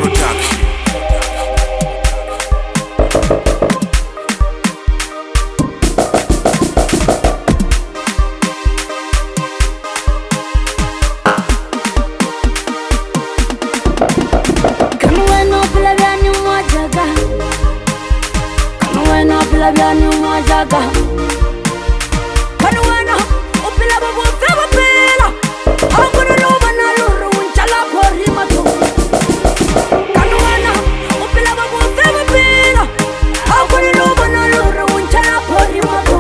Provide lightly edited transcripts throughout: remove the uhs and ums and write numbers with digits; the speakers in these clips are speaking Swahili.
Production. Biani mwajaga Kanuena upila babu feba pila Hakuna luba na luru unchala pori matu Kanuena upila babu feba pila Hakuna luba na luru unchala pori matu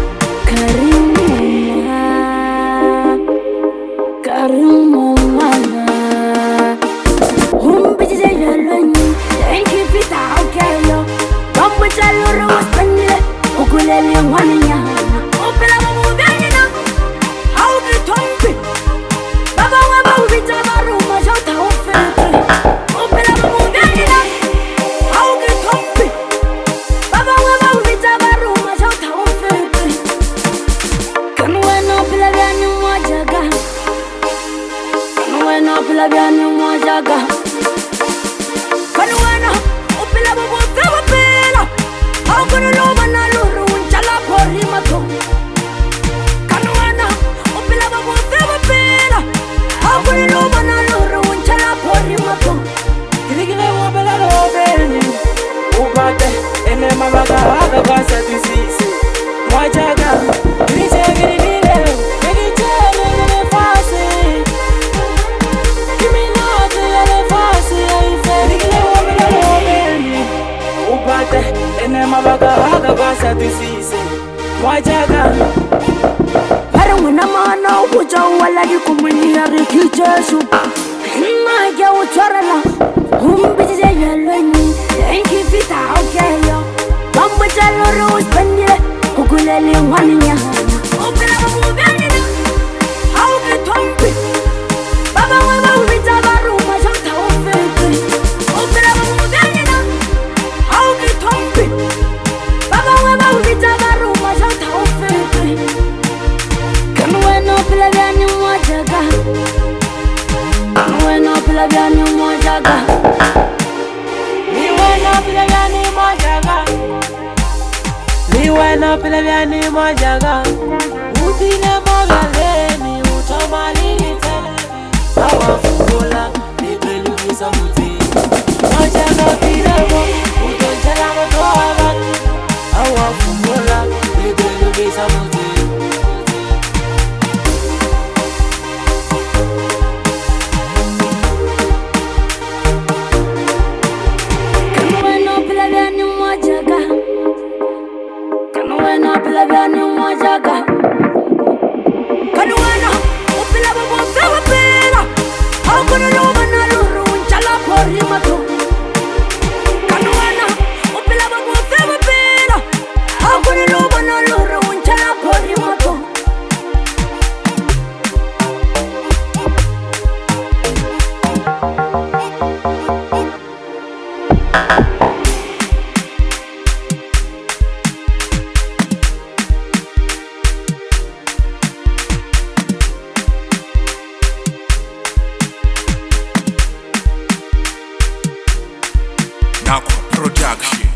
Karimu mwana Humbiji jayalani Yanki fita aukeyo Bambu jaluru waspanyile Ukulele mwana nyahana Upila babu vyanina Haugi tompi Baba waba uvita baruma Jota ufete Upila babu vyanina Haugi tompi Baba waba uvita baruma Jota ufete Kanuena upila vyani mwajaga Kanuena upila vyani mwajaga Kanuena upila babu vyanina Hakuna luba na luru unchala pori matu Kanuena upila babu feba pila Hakuna luba na luru unchala pori matu Kirigile wabela lobeni Ubate ene mabaga haga kasa tisisi Mwajaga Kiriche kirilile Kiriche lele fasi Kiminate lele fasi Kirigile wabela lobeni Ubate ene mabaga haga kasa tisisi Mwajaga Para mwana mana ubuja wala di kumulia rikijeshu Magia uchorala Humbiji jayalani Yanki fita aukeyo Bambu jaluru uspanyile Ukulele mwana nyahana Upila babu vyanina Haugi tompi Baba waba uvita baruma Jota ufete Upila babu vyanina Haugi tompi Baba waba uvita baruma Jota ufete Kanuena upila vyani mwajaga Kanuena upila vyani mwajaga Niwena pila vyani mwajaga Niwena pila vyani mwajaga Utile magaleni utomali teleni Awa fungula nibelugisa muti Mwajaga piremo utonjela motoaga Awa fungula nibelugisa muti Kanuena upila vyani mwajaga Kanuena upila vyani mwajaga Kanuena upila babu feba pila Hakuna luba na luru unchala pori matu Kanuena upila babu feba pila Hakuna luba na luru unchala pori matu Production.